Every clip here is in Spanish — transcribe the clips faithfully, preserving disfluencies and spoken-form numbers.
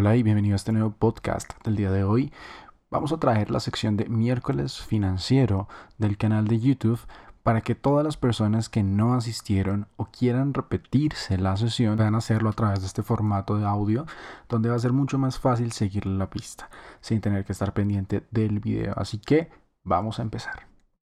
Hola y bienvenido a este nuevo podcast del día de hoy. Vamos a traer la sección de miércoles financiero del canal de YouTube para que todas las personas que no asistieron o quieran repetirse la sesión puedan hacerlo a través de este formato de audio, donde va a ser mucho más fácil seguirle la pista sin tener que estar pendiente del video. Así que vamos a empezar.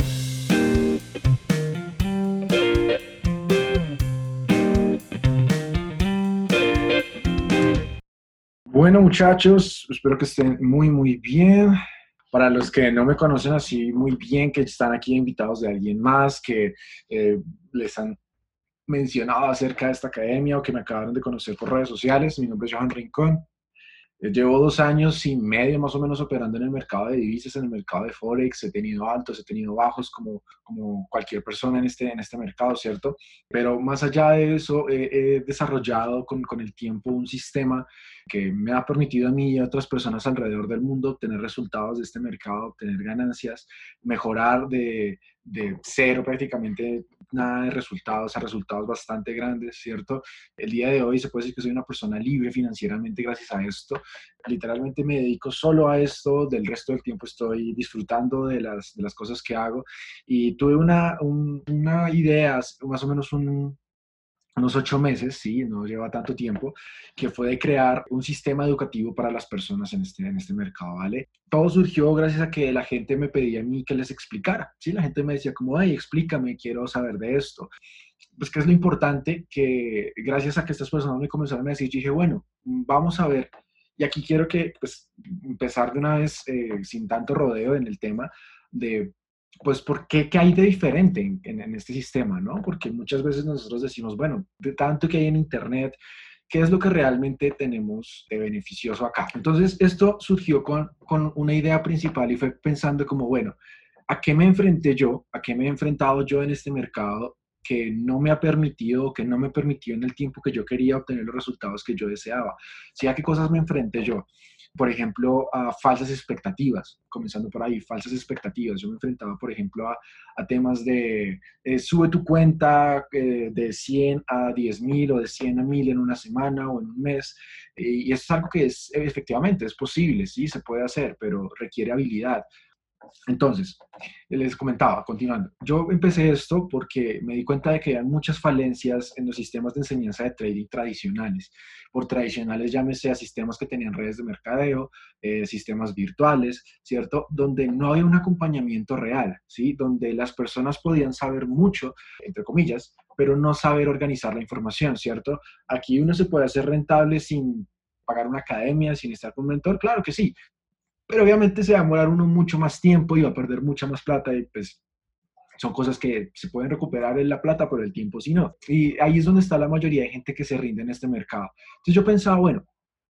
Bueno, muchachos, espero que estén muy, muy bien. Para los que no me conocen así muy bien, que están aquí invitados de alguien más, que eh, les han mencionado acerca de esta academia o que me acabaron de conocer por redes sociales, mi nombre es Johan Rincón. Eh, Llevo dos años y medio más o menos operando en el mercado de divisas, en el mercado de Forex. He tenido altos, he tenido bajos como, como cualquier persona en este, en este mercado, ¿cierto? Pero más allá de eso, eh, he desarrollado con, con el tiempo un sistema que me ha permitido a mí y a otras personas alrededor del mundo obtener resultados de este mercado, obtener ganancias, mejorar de, de cero prácticamente nada de resultados a resultados bastante grandes, ¿cierto? El día de hoy se puede decir que soy una persona libre financieramente gracias a esto. Literalmente me dedico solo a esto, del resto del tiempo estoy disfrutando de las, de las cosas que hago y tuve una, un, una idea, más o menos un, unos ocho meses, sí, no lleva tanto tiempo, que fue de crear un sistema educativo para las personas en este, en este mercado, ¿vale? Todo surgió gracias a que la gente me pedía a mí que les explicara, ¿sí? La gente me decía como, hey, explícame, quiero saber de esto. Pues, ¿qué es lo importante? Que gracias a que estas personas me comenzaron a decir, yo dije, bueno, vamos a ver, y aquí quiero que, pues, empezar de una vez, eh, sin tanto rodeo en el tema de pues, ¿por qué? ¿Qué hay de diferente en, en, en, este sistema, no? Porque muchas veces nosotros decimos, bueno, de tanto que hay en Internet, ¿qué es lo que realmente tenemos de beneficioso acá? Entonces, esto surgió con, con una idea principal y fue pensando como, bueno, ¿a qué me enfrenté yo? ¿A qué me he enfrentado yo en este mercado que no me ha permitido, que no me permitió en el tiempo que yo quería obtener los resultados que yo deseaba? ¿Sí? ¿A qué cosas me enfrenté yo? Por ejemplo, a falsas expectativas, comenzando por ahí, falsas expectativas. Yo me enfrentaba, por ejemplo, a, a temas de eh, sube tu cuenta eh, de cien a diez mil o de cien a mil en una semana o en un mes. Eh, y eso es algo que es, efectivamente, es posible, sí, se puede hacer, pero requiere habilidad. Entonces, les comentaba, continuando, yo empecé esto porque me di cuenta de que hay muchas falencias en los sistemas de enseñanza de trading tradicionales. Por tradicionales, llámese a sistemas que tenían redes de mercadeo, eh, sistemas virtuales, ¿cierto? Donde no había un acompañamiento real, ¿sí? Donde las personas podían saber mucho, entre comillas, pero no saber organizar la información, ¿cierto? Aquí uno se puede hacer rentable sin pagar una academia, sin estar con un mentor, claro que sí, pero obviamente se va a demorar uno mucho más tiempo y va a perder mucha más plata y pues son cosas que se pueden recuperar en la plata, pero el tiempo sí no. Y ahí es donde está la mayoría de gente que se rinde en este mercado. Entonces yo pensaba, bueno,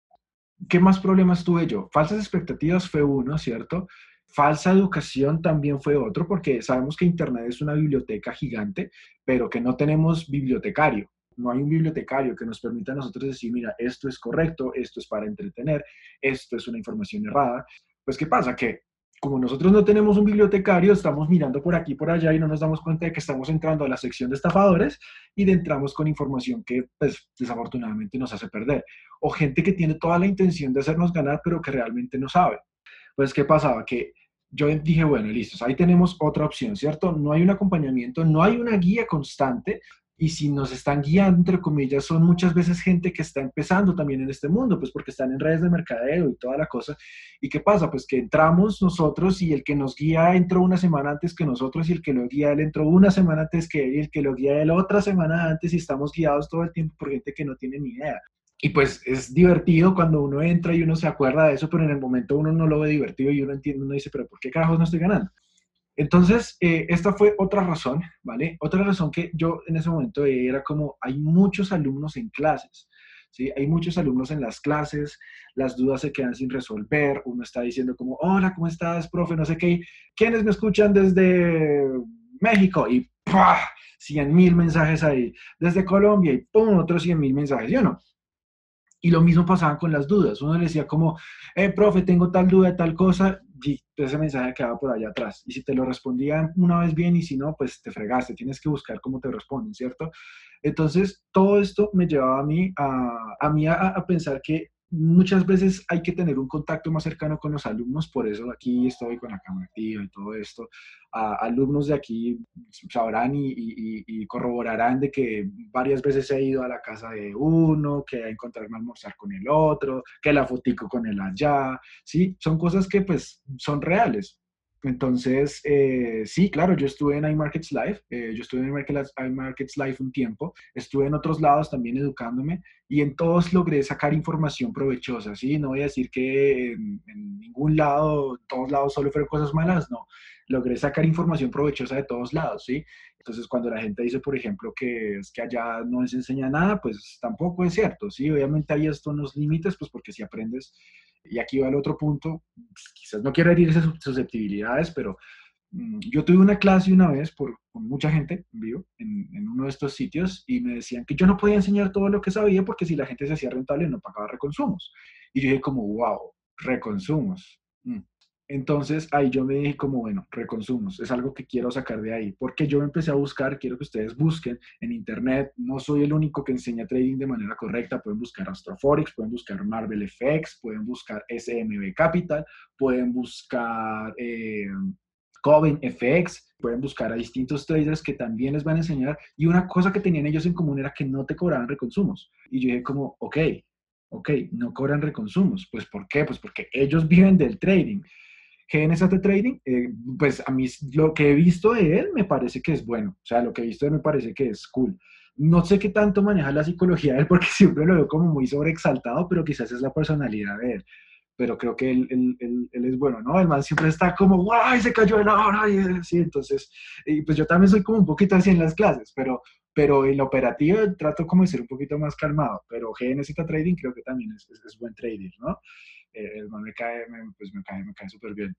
¿qué más problemas tuve yo? Falsas expectativas fue uno, ¿cierto? Falsa educación también fue otro, porque sabemos que Internet es una biblioteca gigante, pero que no tenemos bibliotecario. No hay un bibliotecario que nos permita a nosotros decir, mira, esto es correcto, esto es para entretener, esto es una información errada. Pues, ¿qué pasa? Que como nosotros no tenemos un bibliotecario, estamos mirando por aquí y por allá y no nos damos cuenta de que estamos entrando a la sección de estafadores y de entramos con información que, pues, desafortunadamente nos hace perder. O gente que tiene toda la intención de hacernos ganar, pero que realmente no sabe. Pues, ¿qué pasaba? Que yo dije, bueno, listo, ahí tenemos otra opción, ¿cierto? No hay un acompañamiento, no hay una guía constante, y si nos están guiando, entre comillas, son muchas veces gente que está empezando también en este mundo, pues porque están en redes de mercadeo y toda la cosa. ¿Y qué pasa? Pues que entramos nosotros y el que nos guía entró una semana antes que nosotros y el que lo guía él entró una semana antes que él y el que lo guía él otra semana antes y estamos guiados todo el tiempo por gente que no tiene ni idea. Y pues es divertido cuando uno entra y uno se acuerda de eso, pero en el momento uno no lo ve divertido y uno entiende, uno dice, pero ¿por qué carajos no estoy ganando? Entonces, eh, esta fue otra razón, ¿vale? Otra razón que yo en ese momento era como, hay muchos alumnos en clases, ¿sí? Hay muchos alumnos en las clases, las dudas se quedan sin resolver, uno está diciendo como, hola, ¿cómo estás, profe? No sé qué. ¿Quiénes me escuchan desde México? Y ¡pah! cien mil mensajes ahí. Desde Colombia y ¡pum! Otros cien mil mensajes, ¿sí o no? Y lo mismo pasaba con las dudas. Uno le decía como, eh, profe, tengo tal duda de tal cosa, y ese mensaje quedaba por allá atrás. Y si te lo respondían una vez bien y si no, pues te fregaste. Tienes que buscar cómo te responden, ¿cierto? Entonces, todo esto me llevaba a mí a, a, mí a, a pensar que muchas veces hay que tener un contacto más cercano con los alumnos, por eso aquí estoy con la cámara activa y todo esto. A, alumnos de aquí sabrán y, y, y, corroborarán de que varias veces he ido a la casa de uno, que a encontrarme a almorzar con el otro, que la fotico con el allá, ¿sí? Son cosas que pues son reales. Entonces, eh, sí, claro, yo estuve en iMarkets Live, eh, yo estuve en iMarkets, iMarkets Live un tiempo, estuve en otros lados también educándome y en todos logré sacar información provechosa, ¿sí? No voy a decir que en, en ningún lado, en todos lados solo fueron cosas malas, no. Logré sacar información provechosa de todos lados, ¿sí? Entonces, cuando la gente dice, por ejemplo, que es que allá no se enseña nada, pues tampoco es cierto, ¿sí? Obviamente hay estos unos límites, pues porque si aprendes, y aquí va el otro punto, pues, quizás no quiero herir esas susceptibilidades, pero mmm, yo tuve una clase una vez por, con mucha gente en vivo en, en uno de estos sitios y me decían que yo no podía enseñar todo lo que sabía porque si la gente se hacía rentable no pagaba reconsumos. Y yo dije como, wow, reconsumos. Mm. Entonces ahí yo me dije como, bueno, reconsumos, es algo que quiero sacar de ahí, porque yo empecé a buscar, quiero que ustedes busquen en internet, no soy el único que enseña trading de manera correcta, pueden buscar AstroForex, pueden buscar Marvel F X, pueden buscar S M B Capital, pueden buscar eh, Coven F X, pueden buscar a distintos traders que también les van a enseñar, y una cosa que tenían ellos en común era que no te cobraban reconsumos, y yo dije como, ok, ok, no cobran reconsumos, pues ¿por qué? Pues porque ellos viven del trading. G N Z Trading, eh, pues a mí lo que he visto de él me parece que es bueno, o sea, lo que he visto de él me parece que es cool. No sé qué tanto maneja la psicología de él porque siempre lo veo como muy sobreexaltado, pero quizás es la personalidad de él. Pero creo que él, él, él, él es bueno, ¿no? El man siempre está como, ¡guay! Se cayó el oro, y sí, entonces, y pues yo también soy como un poquito así en las clases, pero, pero en la operativa trato como de ser un poquito más calmado, pero G N Z Trading creo que también es, es, es buen trader, ¿no? Eh, el man me cae, me, pues me cae, me cae súper bien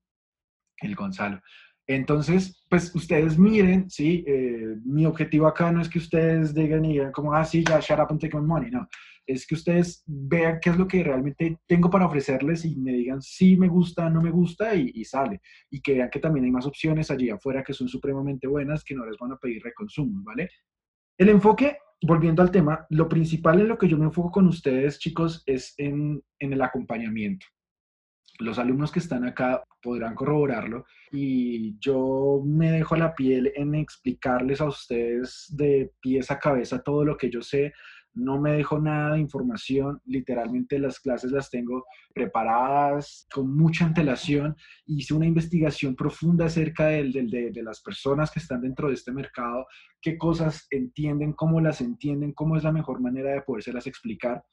el Gonzalo. Entonces, pues ustedes miren, sí, eh, mi objetivo acá no es que ustedes digan y digan como, ah, sí, ya, shut up and take my money, no. Es que ustedes vean qué es lo que realmente tengo para ofrecerles y me digan si me gusta, no me gusta y, y sale. Y que vean que también hay más opciones allí afuera que son supremamente buenas, que no les van a pedir reconsumos, ¿vale? El enfoque, volviendo al tema, lo principal en lo que yo me enfoco con ustedes, chicos, es en, en el acompañamiento. Los alumnos que están acá podrán corroborarlo y yo me dejo la piel en explicarles a ustedes de pies a cabeza todo lo que yo sé. No me dejo nada de información, literalmente las clases las tengo preparadas con mucha antelación. Hice una investigación profunda acerca de, de, de, de las personas que están dentro de este mercado, qué cosas entienden, cómo las entienden, cómo es la mejor manera de podérselas explicar.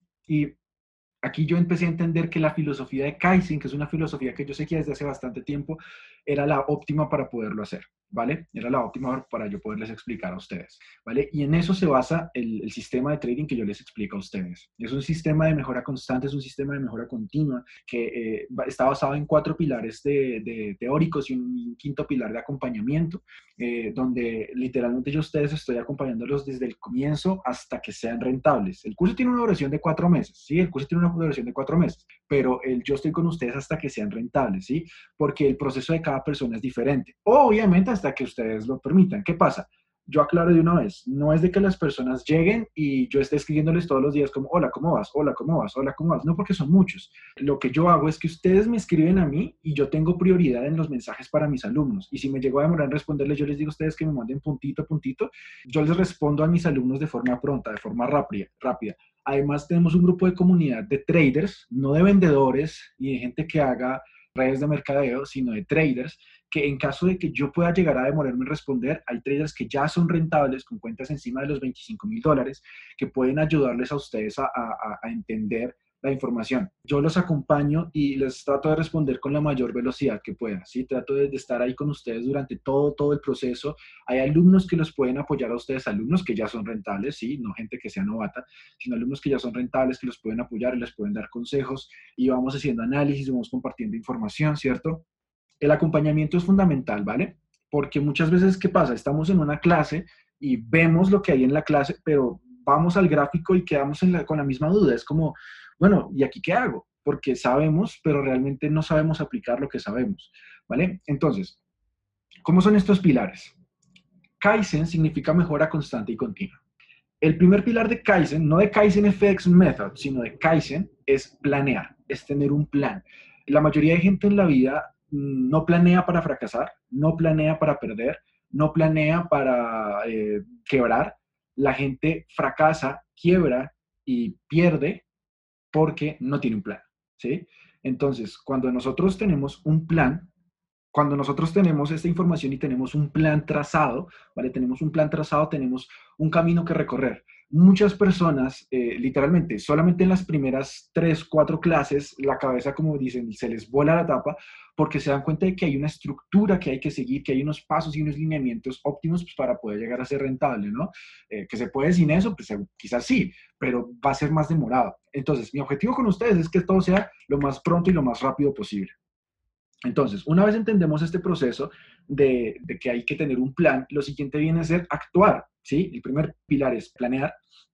Y aquí yo empecé a entender que la filosofía de Kaizen, que es una filosofía que yo seguía desde hace bastante tiempo, era la óptima para poderlo hacer, ¿vale? Era la óptima para yo poderles explicar a ustedes, ¿vale? Y en eso se basa el, el sistema de trading que yo les explico a ustedes. Es un sistema de mejora constante, es un sistema de mejora continua que eh, está basado en cuatro pilares de, de teóricos y un, un, quinto pilar de acompañamiento, eh, donde literalmente yo a ustedes estoy acompañándolos desde el comienzo hasta que sean rentables. El curso tiene una duración de cuatro meses, ¿sí? El curso tiene una duración de cuatro meses, pero el, yo estoy con ustedes hasta que sean rentables, ¿sí? Porque el proceso de cada persona es diferente. Obviamente hasta que ustedes lo permitan. ¿Qué pasa? Yo aclaro de una vez, no es de que las personas lleguen y yo esté escribiéndoles todos los días como, hola, ¿cómo vas? Hola, ¿cómo vas? Hola, ¿cómo vas? No, porque son muchos. Lo que yo hago es que ustedes me escriben a mí y yo tengo prioridad en los mensajes para mis alumnos. Y si me llego a demorar en responderles, yo les digo a ustedes que me manden puntito a puntito. Yo les respondo a mis alumnos de forma pronta, de forma rápida. rápida. Además, tenemos un grupo de comunidad de traders, no de vendedores y de gente que haga redes de mercadeo, sino de traders, que en caso de que yo pueda llegar a demorarme en responder, hay traders que ya son rentables con cuentas encima de los veinticinco mil dólares que pueden ayudarles a ustedes a, a, a entender la información. Yo los acompaño y les trato de responder con la mayor velocidad que pueda, ¿sí? Trato de, de estar ahí con ustedes durante todo, todo el proceso. Hay alumnos que los pueden apoyar a ustedes, alumnos que ya son rentables, ¿sí? No gente que sea novata, sino alumnos que ya son rentables, que los pueden apoyar y les pueden dar consejos y vamos haciendo análisis, vamos compartiendo información, ¿cierto? El acompañamiento es fundamental, ¿vale? Porque muchas veces, ¿qué pasa? Estamos en una clase y vemos lo que hay en la clase, pero vamos al gráfico y quedamos en la, con la misma duda. Es como, bueno, ¿y aquí qué hago? Porque sabemos, pero realmente no sabemos aplicar lo que sabemos, ¿vale? Entonces, ¿cómo son estos pilares? Kaizen significa mejora constante y continua. El primer pilar de Kaizen, no de Kaizen F X Method, sino de Kaizen, es planear, es tener un plan. La mayoría de gente en la vida mm, no planea para fracasar, no planea para perder, no planea para eh, quebrar. La gente fracasa, quiebra y pierde porque no tiene un plan, ¿sí? Entonces, cuando nosotros tenemos un plan, cuando nosotros tenemos esta información y tenemos un plan trazado, ¿vale? Tenemos un plan trazado, tenemos un camino que recorrer. Muchas personas, eh, literalmente, solamente en las primeras tres, cuatro clases, la cabeza, como dicen, se les vuela la tapa porque se dan cuenta de que hay una estructura que hay que seguir, que hay unos pasos y unos lineamientos óptimos pues, para poder llegar a ser rentable, ¿no? Eh, que se puede sin eso, pues quizás sí, pero va a ser más demorado. Entonces, mi objetivo con ustedes es que todo sea lo más pronto y lo más rápido posible. Entonces, una vez entendemos este proceso de, de, que hay que tener un plan, lo siguiente viene a ser actuar, ¿sí? El primer pilar es planear,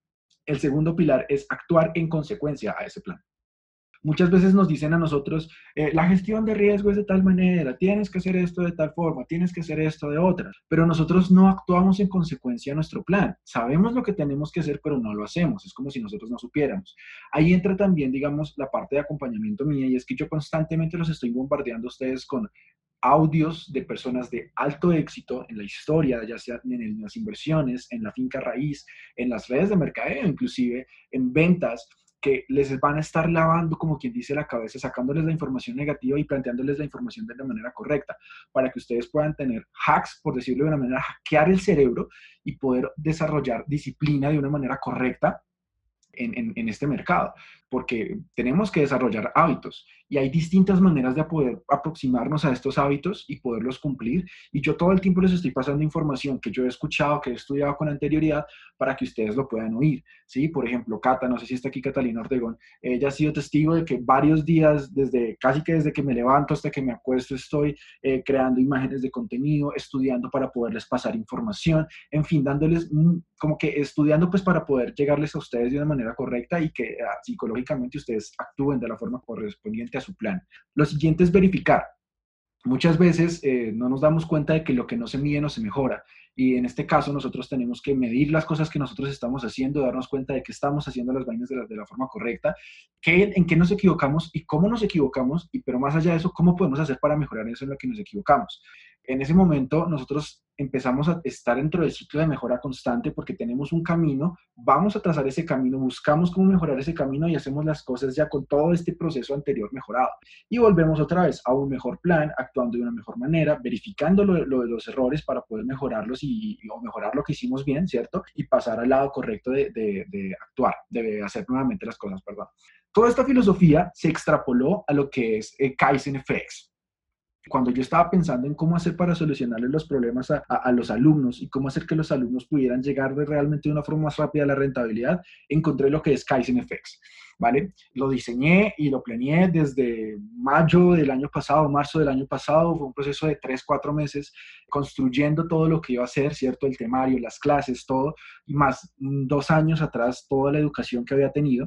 el segundo pilar es actuar en consecuencia a ese plan. Muchas veces nos dicen a nosotros, eh, la gestión de riesgo es de tal manera, tienes que hacer esto de tal forma, tienes que hacer esto de otra, pero nosotros no actuamos en consecuencia a nuestro plan. Sabemos lo que tenemos que hacer, pero no lo hacemos. Es como si nosotros no supiéramos. Ahí entra también, digamos, la parte de acompañamiento mía y es que yo constantemente los estoy bombardeando a ustedes con audios de personas de alto éxito en la historia, ya sea en las inversiones, en la finca raíz, en las redes de mercadeo, inclusive en ventas, que les van a estar lavando, como quien dice, la cabeza, sacándoles la información negativa y planteándoles la información de la manera correcta, para que ustedes puedan tener hacks, por decirlo de una manera, hackear el cerebro y poder desarrollar disciplina de una manera correcta en, en, en este mercado, porque tenemos que desarrollar hábitos y hay distintas maneras de poder aproximarnos a estos hábitos y poderlos cumplir. Y yo todo el tiempo les estoy pasando información que yo he escuchado, que he estudiado con anterioridad para que ustedes lo puedan oír, ¿sí? Por ejemplo, Cata, no sé si está aquí Catalina Ortegón, ella ha sido testigo de que varios días, desde casi que desde que me levanto hasta que me acuesto, estoy eh, creando imágenes de contenido, estudiando para poderles pasar información, en fin, dándoles mm, como que estudiando pues para poder llegarles a ustedes de una manera correcta y que uh, psicológicamente ustedes actúen de la forma correspondiente a su plan. Lo siguiente es verificar. Muchas veces eh, no nos damos cuenta de que lo que no se mide no se mejora. Y en este caso nosotros tenemos que medir las cosas que nosotros estamos haciendo, darnos cuenta de que estamos haciendo las vainas de la, de la forma correcta, que, en qué nos equivocamos y cómo nos equivocamos, y pero más allá de eso, cómo podemos hacer para mejorar eso en lo que nos equivocamos. En ese momento nosotros empezamos a estar dentro del ciclo de mejora constante porque tenemos un camino, vamos a trazar ese camino, buscamos cómo mejorar ese camino y hacemos las cosas ya con todo este proceso anterior mejorado. Y volvemos otra vez a un mejor plan, actuando de una mejor manera, verificando lo, lo de los errores para poder mejorarlos y, o mejorar lo que hicimos bien, ¿cierto? Y pasar al lado correcto de, de, de actuar, de hacer nuevamente las cosas, perdón. Toda esta filosofía se extrapoló a lo que es eh, Kaizen F X. Cuando yo estaba pensando en cómo hacer para solucionarle los problemas a, a, a, los alumnos y cómo hacer que los alumnos pudieran llegar de realmente de una forma más rápida a la rentabilidad, encontré lo que es Kaizen F X, ¿vale? Lo diseñé y lo planeé desde mayo del año pasado, marzo del año pasado, fue un proceso de tres, cuatro meses construyendo todo lo que iba a hacer, ¿cierto? El temario, las clases, todo, y más dos años atrás toda la educación que había tenido,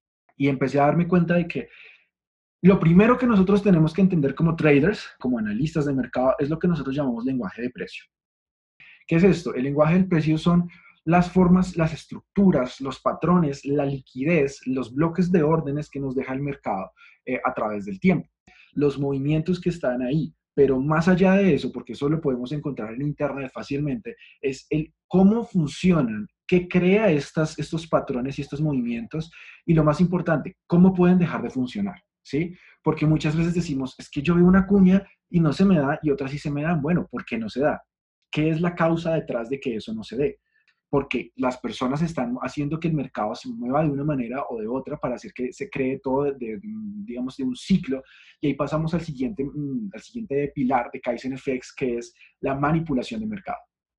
y empecé a darme cuenta de que lo primero que nosotros tenemos que entender como traders, como analistas de mercado, es lo que nosotros llamamos lenguaje de precio. ¿Qué es esto? El lenguaje del precio son las formas, las estructuras, los patrones, la liquidez, los bloques de órdenes que nos deja el mercado eh, a través del tiempo, los movimientos que están ahí. Pero más allá de eso, porque eso lo podemos encontrar en internet fácilmente, es el cómo funcionan, qué crea estas, estos patrones y estos movimientos, y lo más importante, cómo pueden dejar de funcionar. ¿Sí? Porque muchas veces decimos, es que yo veo una cuña y no se me da y otras sí se me dan. Bueno, ¿por qué no se da? ¿Qué es la causa detrás de que eso no se dé? Porque las personas están haciendo que el mercado se mueva de una manera o de otra para hacer que se cree todo, de, de, digamos, de un ciclo. Y ahí pasamos al siguiente, al siguiente pilar de Kaizen F X, que es la manipulación de mercado.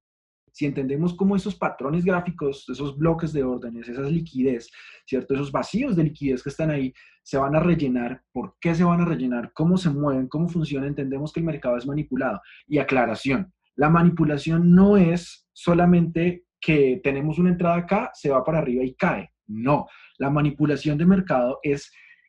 Si entendemos cómo esos patrones gráficos, esos bloques de órdenes, esas liquidez, ¿cierto? Esos vacíos de liquidez que están ahí, se van a rellenar, ¿por qué se van a rellenar? ¿Cómo se mueven? ¿Cómo funciona? Entendemos que el mercado es manipulado. Y aclaración, la manipulación no es solamente que tenemos una entrada acá, se va para arriba y cae. No, la manipulación de mercado es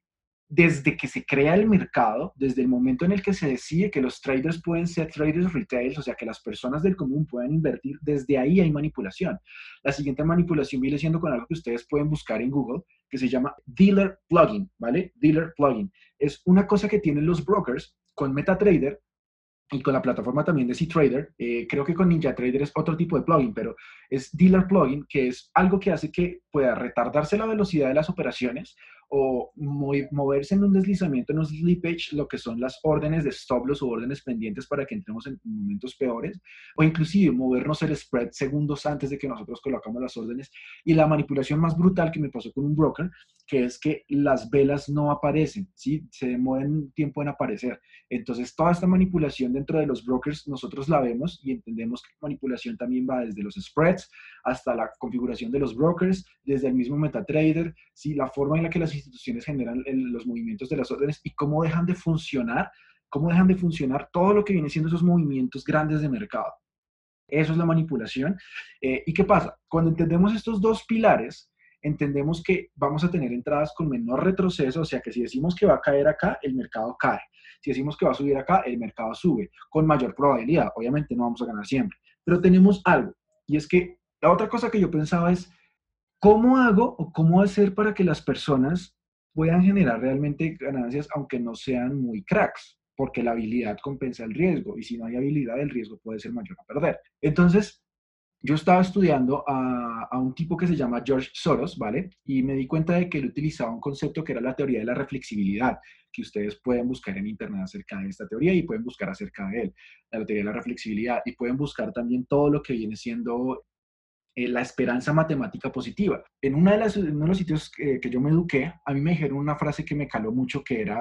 desde que se crea el mercado, desde el momento en el que se decide que los traders pueden ser traders retail, o sea, que las personas del común puedan invertir, desde ahí hay manipulación. La siguiente manipulación viene siendo con algo que ustedes pueden buscar en Google, que se llama Dealer Plugin, ¿vale? Dealer Plugin. Es una cosa que tienen los brokers con MetaTrader y con la plataforma también de C-Trader. Eh, creo que con NinjaTrader es otro tipo de plugin, pero es Dealer Plugin, que es algo que hace que pueda retardarse la velocidad de las operaciones o moverse en un deslizamiento, en un slippage, lo que son las órdenes de stop loss o órdenes pendientes para que entremos en momentos peores, o inclusive movernos el spread segundos antes de que nosotros colocamos las órdenes. Y la manipulación más brutal que me pasó con un broker, que es que las velas no aparecen, ¿sí? Se demoran tiempo en aparecer. Entonces, toda esta manipulación dentro de los brokers, nosotros la vemos y entendemos que manipulación también va desde los spreads hasta la configuración de los brokers, desde el mismo MetaTrader, ¿sí? La forma en la que las instituciones generan el, los movimientos de las órdenes y cómo dejan de funcionar, cómo dejan de funcionar todo lo que viene siendo esos movimientos grandes de mercado. Eso es la manipulación. Eh, ¿Y qué pasa? Cuando entendemos estos dos pilares, entendemos que vamos a tener entradas con menor retroceso, o sea que si decimos que va a caer acá, el mercado cae. Si decimos que va a subir acá, el mercado sube, con mayor probabilidad. Obviamente no vamos a ganar siempre, pero tenemos algo, y es que la otra cosa que yo pensaba es, ¿cómo hago o cómo hacer para que las personas puedan generar realmente ganancias aunque no sean muy cracks? Porque la habilidad compensa el riesgo, y si no hay habilidad, el riesgo puede ser mayor a perder. Entonces, yo estaba estudiando a, a, un tipo que se llama George Soros, ¿vale? Y me di cuenta de que él utilizaba un concepto que era la teoría de la reflexibilidad, que ustedes pueden buscar en internet acerca de esta teoría y pueden buscar acerca de él, la teoría de la reflexibilidad, y pueden buscar también todo lo que viene siendo eh, la esperanza matemática positiva. En, una de las, en uno de los sitios que, que yo me eduqué, a mí me dijeron una frase que me caló mucho, que era: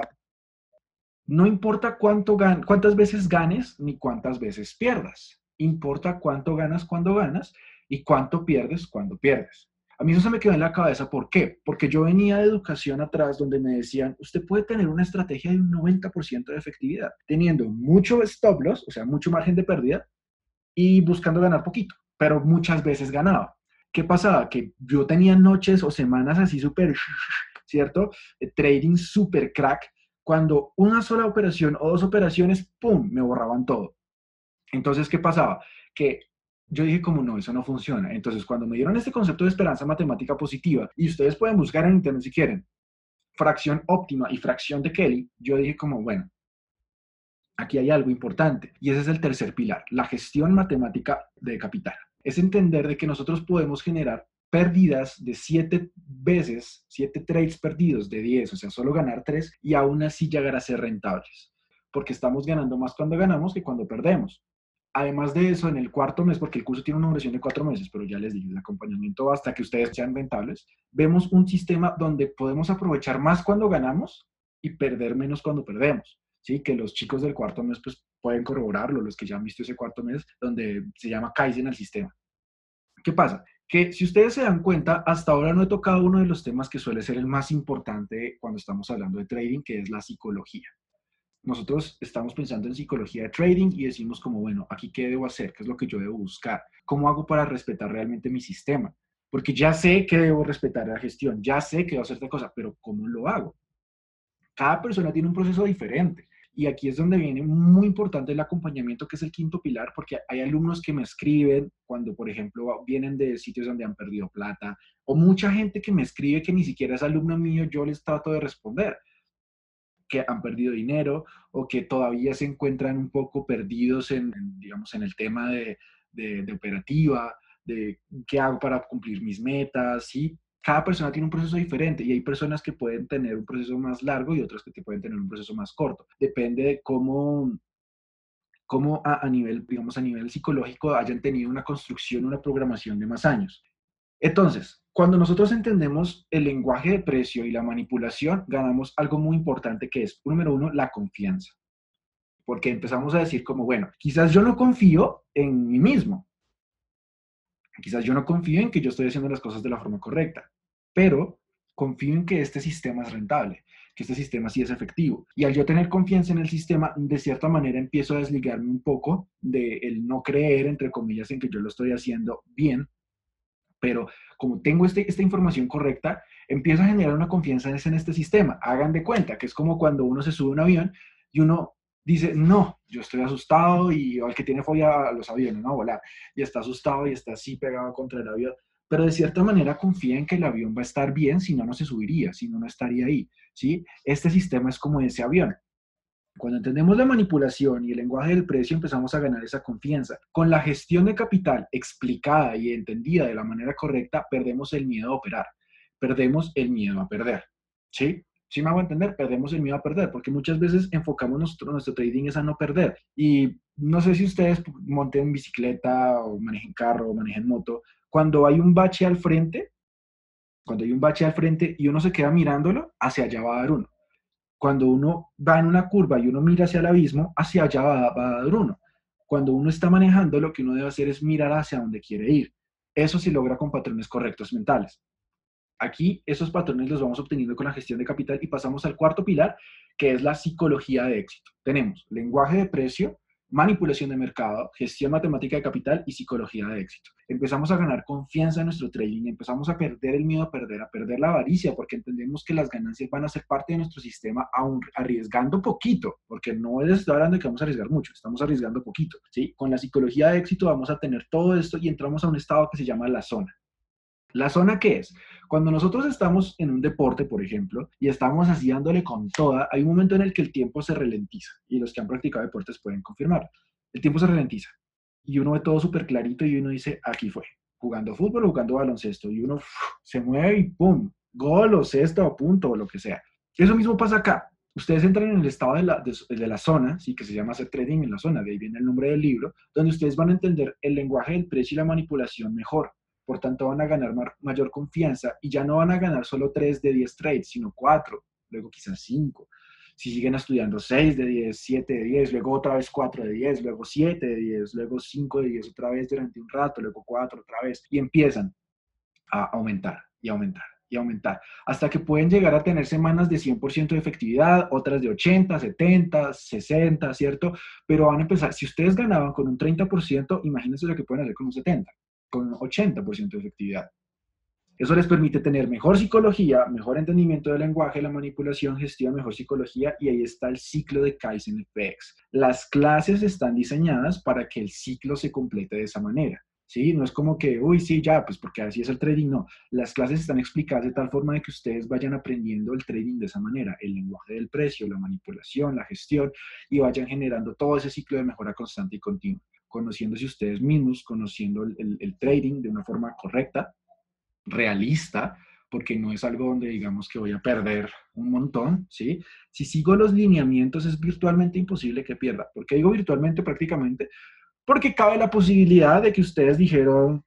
no importa cuánto gan cuántas veces ganes ni cuántas veces pierdas. Importa cuánto ganas cuando ganas y cuánto pierdes cuando pierdes. A mí eso se me quedó en la cabeza. ¿Por qué? Porque yo venía de educación atrás donde me decían, usted puede tener una estrategia de un noventa por ciento de efectividad, teniendo mucho stop loss, o sea, mucho margen de pérdida, y buscando ganar poquito, pero muchas veces ganaba. ¿Qué pasaba? Que yo tenía noches o semanas así súper, ¿cierto? Trading súper crack, cuando una sola operación o dos operaciones, ¡pum!, me borraban todo. Entonces, ¿qué pasaba? Que yo dije, como no, eso no funciona. Entonces, cuando me dieron este concepto de esperanza matemática positiva, y ustedes pueden buscar en internet si quieren, fracción óptima y fracción de Kelly, yo dije como, bueno, aquí hay algo importante. Y ese es el tercer pilar, la gestión matemática de capital. Es entender de que nosotros podemos generar pérdidas de siete veces, siete trades perdidos de diez, o sea, solo ganar tres, y aún así llegar a ser rentables, porque estamos ganando más cuando ganamos que cuando perdemos. Además de eso, en el cuarto mes, porque el curso tiene una duración de cuatro meses, pero ya les dije, el acompañamiento va hasta que ustedes sean rentables, vemos un sistema donde podemos aprovechar más cuando ganamos y perder menos cuando perdemos. ¿Sí? Que los chicos del cuarto mes pues, pueden corroborarlo, los que ya han visto ese cuarto mes, donde se llama Kaizen al sistema. ¿Qué pasa? Que si ustedes se dan cuenta, hasta ahora no he tocado uno de los temas que suele ser el más importante cuando estamos hablando de trading, que es la psicología. Nosotros estamos pensando en psicología de trading y decimos como, bueno, aquí qué debo hacer, qué es lo que yo debo buscar, cómo hago para respetar realmente mi sistema, porque ya sé que debo respetar la gestión, ya sé que debo hacer esta cosa, pero ¿cómo lo hago? Cada persona tiene un proceso diferente. Y aquí es donde viene muy importante el acompañamiento, que es el quinto pilar, porque hay alumnos que me escriben cuando, por ejemplo, vienen de sitios donde han perdido plata, o mucha gente que me escribe que ni siquiera es alumno mío, yo les trato de responder, que han perdido dinero o que todavía se encuentran un poco perdidos en, en digamos, en el tema de, de, de operativa, de qué hago para cumplir mis metas, ¿sí? Cada persona tiene un proceso diferente y hay personas que pueden tener un proceso más largo y otras que pueden tener un proceso más corto. Depende de cómo, cómo a, a nivel, digamos, a nivel psicológico hayan tenido una construcción, una programación de más años. Entonces, cuando nosotros entendemos el lenguaje de precio y la manipulación, ganamos algo muy importante, que es, número uno, la confianza. Porque empezamos a decir como, bueno, quizás yo no confío en mí mismo. Quizás yo no confío en que yo estoy haciendo las cosas de la forma correcta, pero confío en que este sistema es rentable, que este sistema sí es efectivo. Y al yo tener confianza en el sistema, de cierta manera empiezo a desligarme un poco del no creer, entre comillas, en que yo lo estoy haciendo bien, pero como tengo este, esta información correcta, empiezo a generar una confianza en, ese, en este sistema. Hagan de cuenta que es como cuando uno se sube a un avión y uno dice, no, yo estoy asustado, y o el que tiene fobia a los aviones, no, a volar, y está asustado y está así pegado contra el avión, pero de cierta manera confía en que el avión va a estar bien, si no, no se subiría, si no, no estaría ahí, ¿sí? Este sistema es como ese avión. Cuando entendemos la manipulación y el lenguaje del precio, empezamos a ganar esa confianza. Con la gestión de capital explicada y entendida de la manera correcta, perdemos el miedo a operar, perdemos el miedo a perder, ¿sí? ¿Sí me hago entender? Perdemos el miedo a perder, porque muchas veces enfocamos nuestro, nuestro trading es a no perder. Y no sé si ustedes monten bicicleta o manejen carro o manejen moto, cuando hay un bache al frente, cuando hay un bache al frente y uno se queda mirándolo, hacia allá va a dar uno. Cuando uno va en una curva y uno mira hacia el abismo, hacia allá va, va a dar uno. Cuando uno está manejando, lo que uno debe hacer es mirar hacia donde quiere ir. Eso se logra con patrones correctos mentales. Aquí esos patrones los vamos obteniendo con la gestión de capital y pasamos al cuarto pilar, que es la psicología de éxito. Tenemos lenguaje de precio, manipulación de mercado, gestión matemática de capital y psicología de éxito. Empezamos a ganar confianza en nuestro trading, empezamos a perder el miedo a perder, a perder la avaricia, porque entendemos que las ganancias van a ser parte de nuestro sistema, aún arriesgando poquito, porque no es estar hablando de que vamos a arriesgar mucho, estamos arriesgando poquito, ¿sí? Con la psicología de éxito vamos a tener todo esto y entramos a un estado que se llama la zona. ¿La zona qué es? Cuando nosotros estamos en un deporte, por ejemplo, y estamos así dándole con toda, hay un momento en el que el tiempo se ralentiza, y los que han practicado deportes pueden confirmar. El tiempo se ralentiza, y uno ve todo súper clarito, y uno dice, aquí fue, jugando fútbol o jugando baloncesto, y uno uf, se mueve y ¡pum! Gol o cesta o punto o lo que sea. Eso mismo pasa acá. Ustedes entran en el estado de la, de, de la zona, ¿sí? Que se llama hacer trading en la zona, de ahí viene el nombre del libro, donde ustedes van a entender el lenguaje del precio y la manipulación mejor. Por tanto, van a ganar mayor confianza y ya no van a ganar solo tres de diez trades, sino cuatro, luego quizás cinco. Si siguen estudiando seis de diez, siete de diez, luego otra vez cuatro de diez, luego siete de diez, luego cinco de diez otra vez durante un rato, luego cuatro otra vez, y empiezan a aumentar y aumentar y aumentar, hasta que pueden llegar a tener semanas de cien por ciento de efectividad, otras de ochenta, setenta, sesenta, ¿cierto? Pero van a empezar, si ustedes ganaban con un treinta por ciento, imagínense lo que pueden hacer con un setenta por ciento. Con un ochenta por ciento de efectividad. Eso les permite tener mejor psicología, mejor entendimiento del lenguaje, la manipulación, gestión, mejor psicología, y ahí está el ciclo de Kaizen F X. Las clases están diseñadas para que el ciclo se complete de esa manera, ¿sí? No es como que, uy, sí, ya, pues porque así es el trading, no. Las clases están explicadas de tal forma de que ustedes vayan aprendiendo el trading de esa manera, el lenguaje del precio, la manipulación, la gestión, y vayan generando todo ese ciclo de mejora constante y continua, conociéndose ustedes mismos, conociendo el, el, el trading de una forma correcta, realista, porque no es algo donde digamos que voy a perder un montón, ¿sí? Si sigo los lineamientos es virtualmente imposible que pierda. ¿Por qué digo virtualmente prácticamente? Porque cabe la posibilidad de que ustedes dijeron,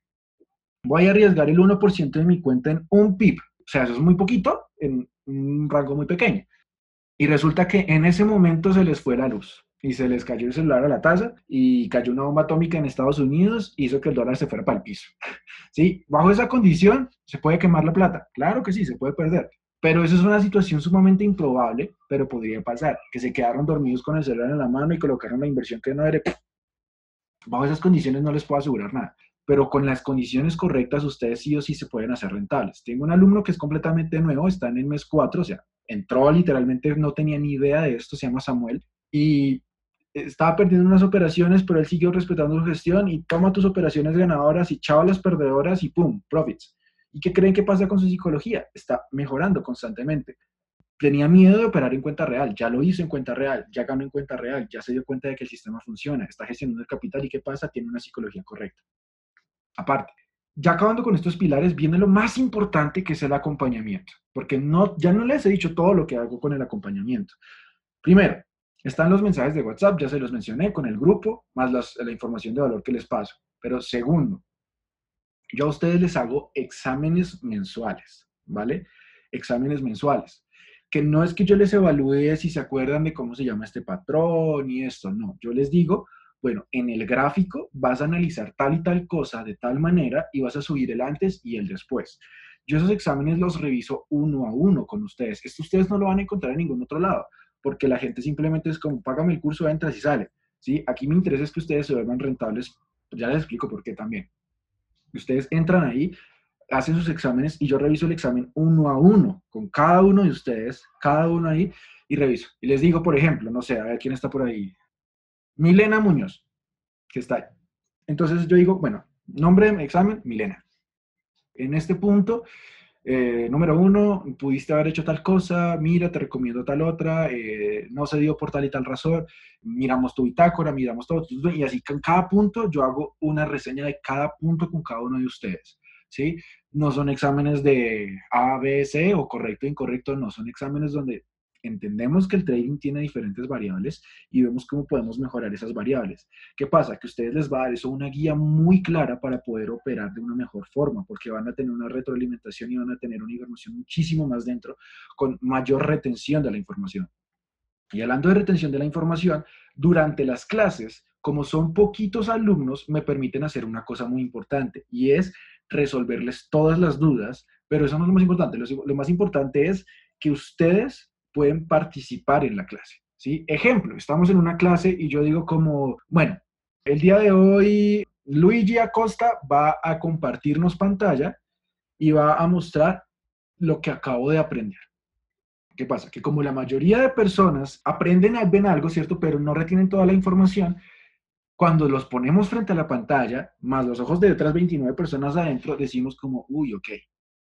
voy a arriesgar el uno por ciento de mi cuenta en un pip. O sea, eso es muy poquito, en un rango muy pequeño. Y resulta que en ese momento se les fue la luz y se les cayó el celular a la taza y cayó una bomba atómica en Estados Unidos y hizo que el dólar se fuera para el piso. ¿Sí? Bajo esa condición, ¿se puede quemar la plata? Claro que sí, se puede perder. Pero eso es una situación sumamente improbable, pero podría pasar. Que se quedaron dormidos con el celular en la mano y colocaron la inversión que no era. Bajo esas condiciones no les puedo asegurar nada. Pero con las condiciones correctas, ustedes sí o sí se pueden hacer rentables. Tengo un alumno que es completamente nuevo, está en el mes cuatro, o sea, entró literalmente, no tenía ni idea de esto, se llama Samuel, y estaba perdiendo unas operaciones, pero él siguió respetando su gestión y toma tus operaciones ganadoras y chao las perdedoras y pum, profits. ¿Y qué creen que pasa con su psicología? Está mejorando constantemente. Tenía miedo de operar en cuenta real, ya lo hizo en cuenta real, ya ganó en cuenta real, ya se dio cuenta de que el sistema funciona, está gestionando el capital y ¿qué pasa? Tiene una psicología correcta. Aparte, ya acabando con estos pilares, viene lo más importante, que es el acompañamiento, porque no, ya no les he dicho todo lo que hago con el acompañamiento. Primero, están los mensajes de WhatsApp, ya se los mencioné, con el grupo, más las, la información de valor que les paso. Pero segundo, yo a ustedes les hago exámenes mensuales, ¿vale? Exámenes mensuales. Que no es que yo les evalúe si se acuerdan de cómo se llama este patrón y esto, no. Yo les digo, bueno, en el gráfico vas a analizar tal y tal cosa de tal manera y vas a subir el antes y el después. Yo esos exámenes los reviso uno a uno con ustedes. Esto ustedes no lo van a encontrar en ningún otro lado, porque la gente simplemente es como, págame el curso, entras y sale. ¿Sí? Aquí me interesa es que ustedes se vuelvan rentables. Ya les explico por qué también. Ustedes entran ahí, hacen sus exámenes y yo reviso el examen uno a uno con cada uno de ustedes, cada uno ahí, y reviso. Y les digo, por ejemplo, no sé, a ver quién está por ahí. Milena Muñoz, que está ahí. Entonces yo digo, bueno, nombre de examen, Milena. En este punto, eh, número uno, pudiste haber hecho tal cosa, mira, te recomiendo tal otra, eh, no se dio por tal y tal razón, miramos tu bitácora, miramos todo, y así con cada punto yo hago una reseña de cada punto con cada uno de ustedes, ¿sí? No son exámenes de A, B, C o correcto, incorrecto, no, son exámenes donde entendemos que el trading tiene diferentes variables y vemos cómo podemos mejorar esas variables. ¿Qué pasa? Que a ustedes les va a dar eso una guía muy clara para poder operar de una mejor forma, porque van a tener una retroalimentación y van a tener una información muchísimo más dentro, con mayor retención de la información. Y hablando de retención de la información, durante las clases, como son poquitos alumnos, me permiten hacer una cosa muy importante y es resolverles todas las dudas, pero eso no es lo más importante. Lo, lo más importante es que ustedes pueden participar en la clase, ¿sí? Ejemplo, estamos en una clase y yo digo como, bueno, el día de hoy Luigi Acosta va a compartirnos pantalla y va a mostrar lo que acabo de aprender. ¿Qué pasa? Que como la mayoría de personas aprenden, ven algo, ¿cierto? Pero no retienen toda la información, cuando los ponemos frente a la pantalla, más los ojos de otras veintinueve personas adentro, decimos como, uy, ok,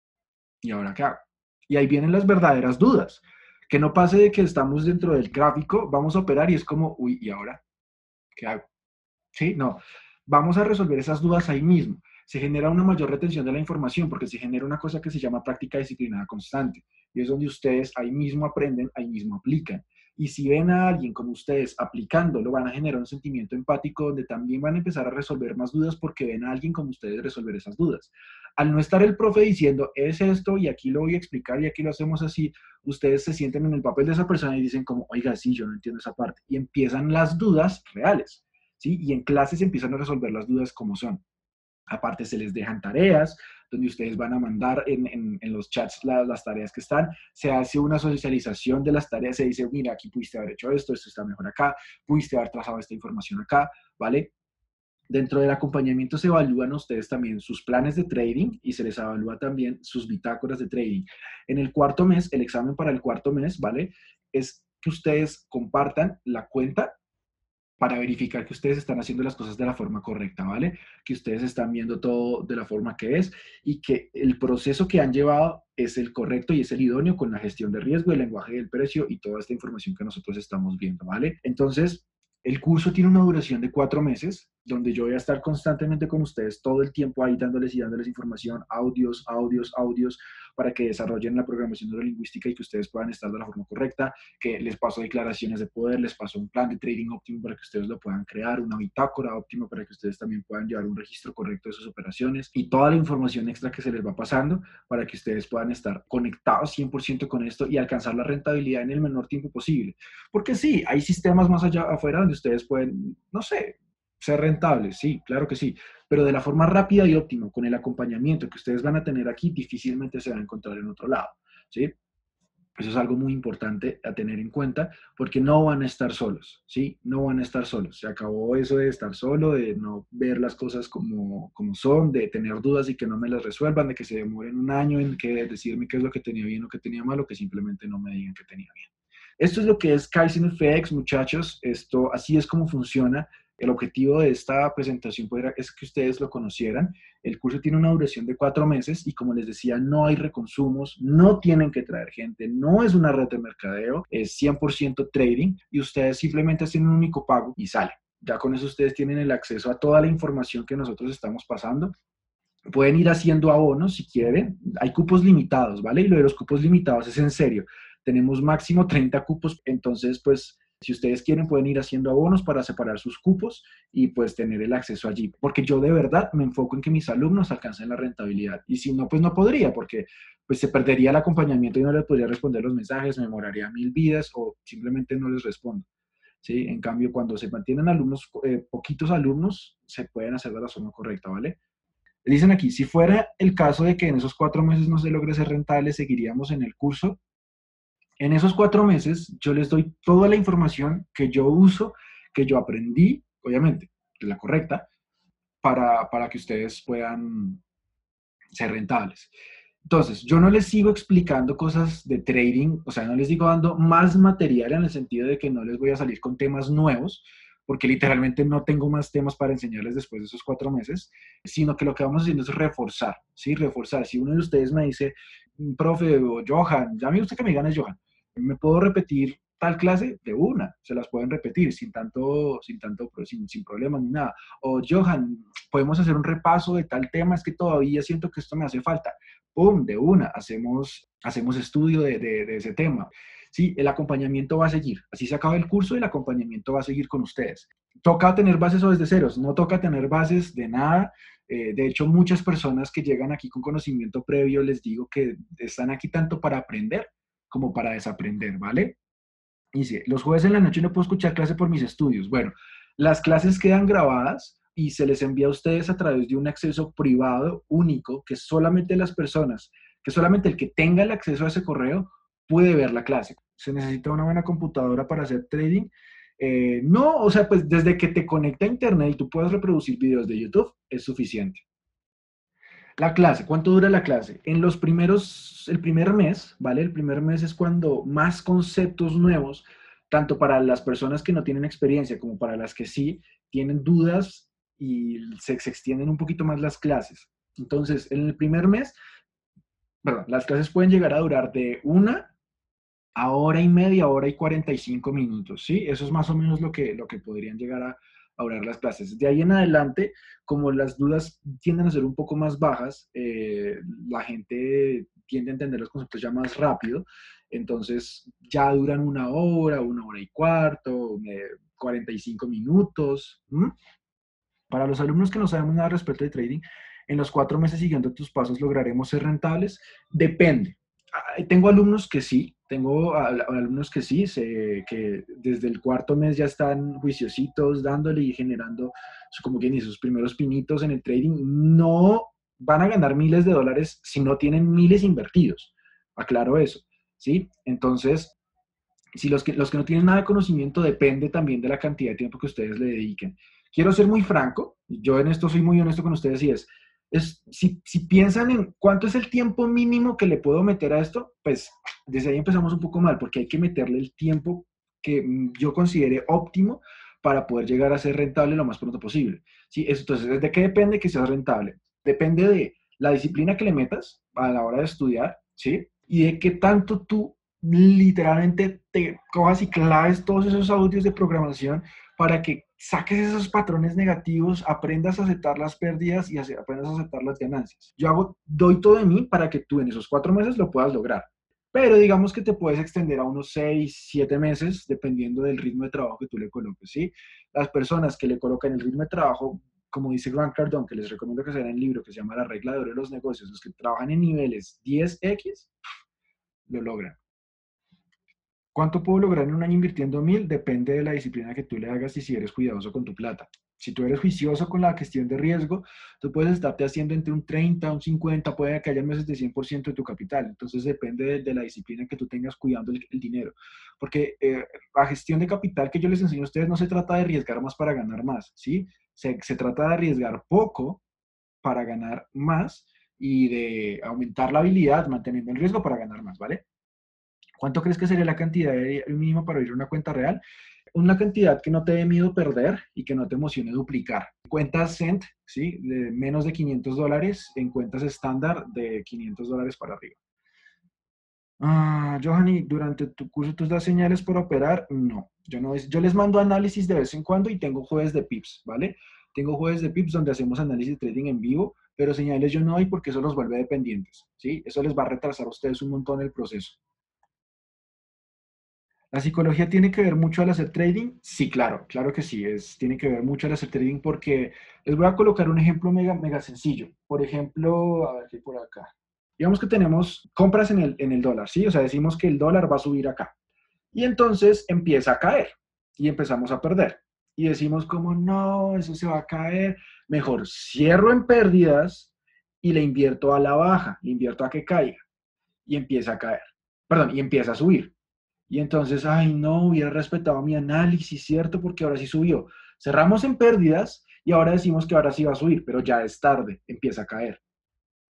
¿y ahora qué hago? Y ahí vienen las verdaderas dudas. Que no pase de que estamos dentro del gráfico, vamos a operar y es como, uy, ¿y ahora qué hago? ¿Sí? No. Vamos a resolver esas dudas ahí mismo. Se genera una mayor retención de la información porque se genera una cosa que se llama práctica disciplinada constante. Y es donde ustedes ahí mismo aprenden, ahí mismo aplican. Y si ven a alguien como ustedes aplicándolo, van a generar un sentimiento empático donde también van a empezar a resolver más dudas porque ven a alguien como ustedes resolver esas dudas. Al no estar el profe diciendo, es esto y aquí lo voy a explicar y aquí lo hacemos así, ustedes se sienten en el papel de esa persona y dicen como, oiga, sí, yo no entiendo esa parte. Y empiezan las dudas reales. ¿Sí? Y en clases empiezan a resolver las dudas como son. Aparte se les dejan tareas, donde ustedes van a mandar en, en, en los chats la, las tareas que están, se hace una socialización de las tareas, se dice, mira, aquí pudiste haber hecho esto, esto está mejor acá, pudiste haber trazado esta información acá, ¿vale? Dentro del acompañamiento se evalúan ustedes también sus planes de trading y se les evalúa también sus bitácoras de trading. En el cuarto mes, el examen para el cuarto mes, ¿vale? Es que ustedes compartan la cuenta para verificar que ustedes están haciendo las cosas de la forma correcta, ¿vale? Que ustedes están viendo todo de la forma que es y que el proceso que han llevado es el correcto y es el idóneo con la gestión de riesgo, el lenguaje del precio y toda esta información que nosotros estamos viendo, ¿vale? Entonces, el curso tiene una duración de cuatro meses, donde yo voy a estar constantemente con ustedes todo el tiempo ahí dándoles y dándoles información, audios, audios, audios, para que desarrollen la programación neurolingüística y que ustedes puedan estar de la forma correcta, que les paso declaraciones de poder, les paso un plan de trading óptimo para que ustedes lo puedan crear, una bitácora óptima para que ustedes también puedan llevar un registro correcto de sus operaciones y toda la información extra que se les va pasando para que ustedes puedan estar conectados cien por ciento con esto y alcanzar la rentabilidad en el menor tiempo posible. Porque sí, hay sistemas más allá afuera donde ustedes pueden, no sé, ser rentables, sí, claro que sí, pero de la forma rápida y óptima, con el acompañamiento que ustedes van a tener aquí, difícilmente se va a encontrar en otro lado, ¿sí? Eso es algo muy importante a tener en cuenta porque no van a estar solos, ¿sí? No van a estar solos. Se acabó eso de estar solo, de no ver las cosas como, como son, de tener dudas y que no me las resuelvan, de que se demoren un año en que decirme qué es lo que tenía bien o qué tenía mal o que simplemente no me digan que tenía bien. Esto es lo que es Kaizen F X, muchachos. Esto, así es como funciona. El objetivo de esta presentación es que ustedes lo conocieran. El curso tiene una duración de cuatro meses y como les decía, no hay reconsumos, no tienen que traer gente, no es una red de mercadeo, es cien por ciento trading y ustedes simplemente hacen un único pago y salen. Ya con eso ustedes tienen el acceso a toda la información que nosotros estamos pasando. Pueden ir haciendo abonos si quieren. Hay cupos limitados, ¿vale? Y lo de los cupos limitados es en serio. Tenemos máximo treinta cupos, entonces pues si ustedes quieren pueden ir haciendo abonos para separar sus cupos y pues tener el acceso allí. Porque yo de verdad me enfoco en que mis alumnos alcancen la rentabilidad. Y si no, pues no podría porque pues se perdería el acompañamiento y no les podría responder los mensajes, me demoraría mil vidas o simplemente no les respondo. ¿Sí? En cambio, cuando se mantienen alumnos, eh, poquitos alumnos, se pueden hacer de la forma correcta, ¿vale? Dicen aquí, si fuera el caso de que en esos cuatro meses no se logre ser rentable, seguiríamos en el curso. En esos cuatro meses yo les doy toda la información que yo uso, que yo aprendí, obviamente, la correcta, para, para que ustedes puedan, ser rentables. Entonces, yo no les sigo explicando cosas de trading, o sea, no les digo dando más material en el sentido de que no les voy a salir con temas nuevos, porque literalmente no tengo más temas para enseñarles después de esos cuatro meses, sino que lo que vamos haciendo es reforzar, ¿sí? Reforzar. Si uno de ustedes me dice, profe, o Johan, ya me gusta que me digan es Johan, ¿me puedo repetir tal clase? De una, se las pueden repetir sin tanto, sin tanto, sin, sin problemas ni nada. O Johan, podemos hacer un repaso de tal tema, es que todavía siento que esto me hace falta. ¡Pum! De una, hacemos, hacemos estudio de, de, de ese tema. Sí, el acompañamiento va a seguir. Así se acaba el curso y el acompañamiento va a seguir con ustedes. Toca tener bases o desde ceros, no toca tener bases de nada. Eh, de hecho, muchas personas que llegan aquí con conocimiento previo, les digo que están aquí tanto para aprender como para desaprender, ¿vale? Dice, los jueves en la noche no puedo escuchar clase por mis estudios. Bueno, las clases quedan grabadas y se les envía a ustedes a través de un acceso privado único que solamente las personas, que solamente el que tenga el acceso a ese correo puede ver la clase. ¿Se necesita una buena computadora para hacer trading? Eh, no, o sea, pues desde que te conecta a internet y tú puedas reproducir videos de YouTube, es suficiente. La clase, ¿cuánto dura la clase? En los primeros, el primer mes, ¿vale? El primer mes es cuando más conceptos nuevos, tanto para las personas que no tienen experiencia como para las que sí, tienen dudas y se, se extienden un poquito más las clases. Entonces, en el primer mes, perdón, las clases pueden llegar a durar de una a hora y media, hora y cuarenta y cinco minutos, ¿sí? Eso es más o menos lo que, lo que podrían llegar a, a durar las clases. De ahí en adelante, como las dudas tienden a ser un poco más bajas, eh, la gente tiende a entender los conceptos ya más rápido, entonces ya duran una hora, una hora y cuarto, eh, cuarenta y cinco minutos. ¿Mm? Para los alumnos que no sabemos nada respecto de trading, en los cuatro meses siguiendo tus pasos lograremos ser rentables. Depende. Tengo alumnos que sí, tengo alumnos que sí, sé que desde el cuarto mes ya están juiciositos, dándole y generando, como quien dice, sus primeros pinitos en el trading. No van a ganar miles de dólares si no tienen miles invertidos. Aclaro eso, ¿sí? Entonces, si los que, los que no tienen nada de conocimiento, depende también de la cantidad de tiempo que ustedes le dediquen. Quiero ser muy franco, yo en esto soy muy honesto con ustedes y es, es si, si piensan en cuánto es el tiempo mínimo que le puedo meter a esto, pues desde ahí empezamos un poco mal, porque hay que meterle el tiempo que yo considere óptimo para poder llegar a ser rentable lo más pronto posible. ¿Sí? Entonces, ¿de qué depende que seas rentable? Depende de la disciplina que le metas a la hora de estudiar, ¿sí? Y de qué tanto tú literalmente te cojas y claves todos esos audios de programación para que saques esos patrones negativos, aprendas a aceptar las pérdidas y aprendas a aceptar las ganancias. Yo hago, doy todo de mí para que tú en esos cuatro meses lo puedas lograr. Pero digamos que te puedes extender a unos seis, siete meses, dependiendo del ritmo de trabajo que tú le coloques, ¿sí? Las personas que le colocan el ritmo de trabajo, como dice Grant Cardone, que les recomiendo que se vean el libro que se llama La regla de oro de los negocios, los que trabajan en niveles diez equis, lo logran. ¿Cuánto puedo lograr en un año invirtiendo mil? Depende de la disciplina que tú le hagas y si eres cuidadoso con tu plata. Si tú eres juicioso con la gestión de riesgo, tú puedes estarte haciendo entre un treinta, un cincuenta, puede que haya meses de cien por ciento de tu capital. Entonces depende de, de la disciplina que tú tengas cuidando el, el dinero. Porque eh, la gestión de capital que yo les enseño a ustedes no se trata de arriesgar más para ganar más, ¿sí? Se, se trata de arriesgar poco para ganar más y de aumentar la habilidad manteniendo el riesgo para ganar más, ¿vale? ¿Cuánto crees que sería la cantidad mínima para abrir una cuenta real? Una cantidad que no te dé miedo perder y que no te emocione duplicar. Cuentas Cent, ¿sí? De menos de quinientos dólares en cuentas estándar de quinientos dólares para arriba. Ah, Johanny, ¿durante tu curso tú das señales por operar? No, yo no. Yo les mando análisis de vez en cuando y tengo jueves de pips, ¿vale? Tengo jueves de pips donde hacemos análisis de trading en vivo, pero señales yo no doy porque eso los vuelve dependientes, ¿sí? Eso les va a retrasar a ustedes un montón el proceso. ¿La psicología tiene que ver mucho al hacer trading? Sí, claro, claro que sí, es, tiene que ver mucho al hacer trading porque les voy a colocar un ejemplo mega, mega sencillo. Por ejemplo, a ver qué hay por acá. Digamos que tenemos compras en el, en el dólar, ¿sí? O sea, decimos que el dólar va a subir acá. Y entonces empieza a caer y empezamos a perder. Y decimos como, no, eso se va a caer. Mejor cierro en pérdidas y le invierto a la baja, le invierto a que caiga. Y empieza a caer. Perdón, y empieza a subir. Y entonces, ay, no, hubiera respetado mi análisis, ¿cierto? Porque ahora sí subió. Cerramos en pérdidas y ahora decimos que ahora sí va a subir, pero ya es tarde, empieza a caer.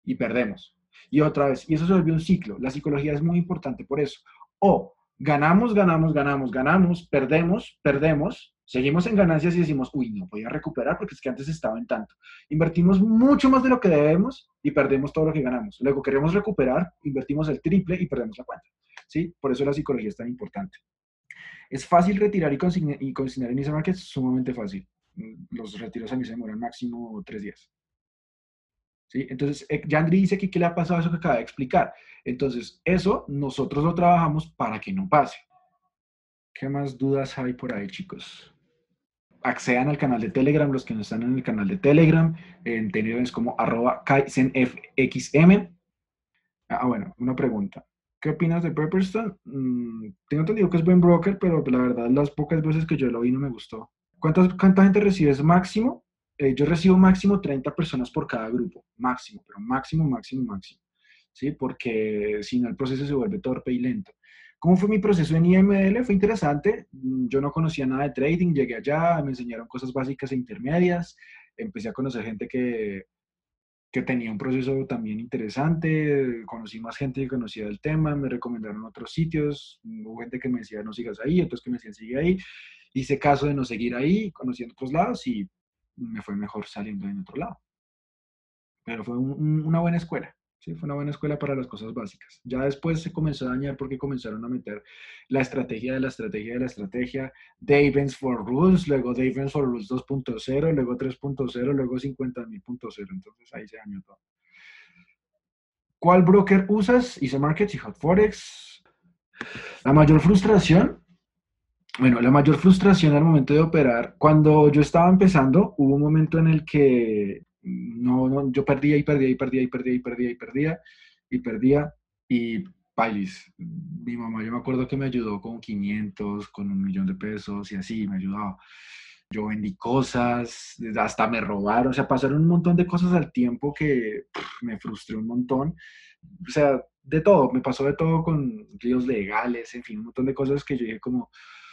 y perdemos. Y otra vez, y eso se vuelve un ciclo. La psicología es muy importante por eso. O ganamos, ganamos, ganamos, ganamos, perdemos, perdemos, seguimos en ganancias y decimos, uy, no voy a recuperar porque es que antes estaba en tanto. Invertimos mucho más de lo que debemos y perdemos todo lo que ganamos. Luego queremos recuperar, invertimos el triple y perdemos la cuenta. ¿Sí? Por eso la psicología es tan importante. Es fácil retirar y consignar, y consignar en ese market, es sumamente fácil. Los retiros a mí se demoran máximo tres días. ¿Sí? Entonces, eh, Yandri dice que qué le ha pasado a eso que acaba de explicar. Entonces, eso nosotros lo trabajamos para que no pase. ¿Qué más dudas hay por ahí, chicos? Accedan al canal de Telegram, los que no están en el canal de Telegram, en Telegram es como arroba kaizenfxm. Ah, bueno, una pregunta. ¿Qué opinas de Pepperstone? Mm, tengo entendido que es buen broker, pero la verdad las pocas veces que yo lo vi no me gustó. ¿Cuántas, ¿Cuánta gente recibes máximo? Eh, yo recibo máximo treinta personas por cada grupo, máximo, pero máximo, máximo, máximo. ¿Sí? Porque si no el proceso se vuelve torpe y lento. ¿Cómo fue mi proceso en I M L? Fue interesante. Mm, Yo no conocía nada de trading, llegué allá, me enseñaron cosas básicas e intermedias, empecé a conocer gente que, que tenía un proceso también interesante, conocí más gente que conocía del tema, me recomendaron otros sitios, hubo gente que me decía no sigas ahí, otros que me decían sigue ahí, hice caso de no seguir ahí, conocí en otros lados y me fue mejor saliendo en otro lado. Pero fue un- un- una buena escuela, ¿sí? Fue una buena escuela para las cosas básicas. Ya después se comenzó a dañar porque comenzaron a meter la estrategia de la estrategia de la estrategia, Davens for Rules, luego Davens for Rules dos punto cero, luego tres punto cero, luego cincuenta mil punto cero. Entonces ahí se dañó todo. ¿Cuál broker usas? Easy Markets y Hot Forex. La mayor frustración, bueno, la mayor frustración al momento de operar, cuando yo estaba empezando, hubo un momento en el que no, no, yo perdía y perdía y perdía y perdía y perdía y perdía y perdía y pailis. Mi mamá, yo me acuerdo que me ayudó con quinientos, con un millón de pesos y así, me ayudaba. Yo vendí cosas, hasta me robaron, o sea, pasaron un montón de cosas al tiempo que pff, me frustré un montón. O sea, de todo, me pasó de todo con líos legales, en fin, un montón de cosas que yo dije como,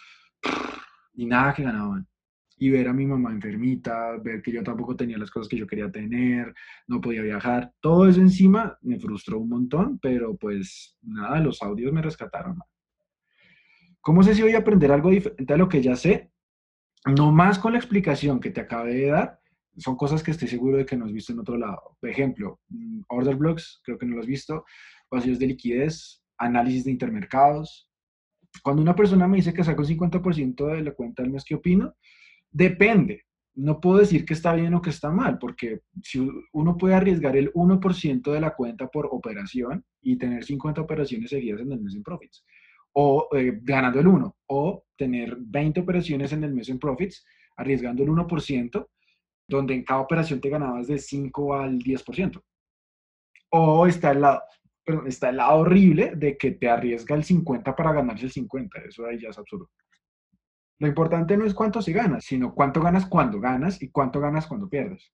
y nada que ganaban. Y ver a mi mamá enfermita, ver que yo tampoco tenía las cosas que yo quería tener, no podía viajar, todo eso encima me frustró un montón, pero pues nada, los audios me rescataron. ¿Cómo sé si voy a aprender algo diferente a lo que ya sé? No más con la explicación que te acabé de dar, son cosas que estoy seguro de que no has visto en otro lado. Por ejemplo, mm, order blocks, creo que no lo has visto, vacíos de liquidez, análisis de intermercados. Cuando una persona me dice que saca un cincuenta por ciento de la cuenta al mes, ¿qué opino? Depende. No puedo decir que está bien o que está mal, porque si uno puede arriesgar el uno por ciento de la cuenta por operación y tener cincuenta operaciones seguidas en el mes en profits, o eh, ganando el uno, o tener veinte operaciones en el mes en profits, arriesgando el uno por ciento, donde en cada operación te ganabas de cinco al diez por ciento. O está el lado, perdón, está el lado horrible de que te arriesga el cincuenta para ganarse el cincuenta. Eso ahí ya es absurdo. Lo importante no es cuánto se gana, sino cuánto ganas cuando ganas y cuánto ganas cuando pierdes.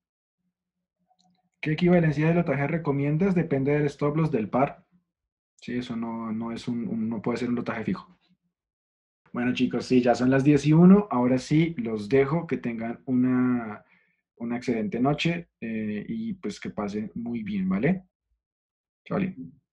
¿Qué equivalencia de lotaje recomiendas? Depende del stop loss del par. Sí, eso no, no, es un, un- no puede ser un lotaje fijo. Bueno, chicos, sí, ya son las diez y uno. Ahora sí, los dejo. Que tengan una, una excelente noche eh, y pues que pasen muy bien, ¿vale? Chao.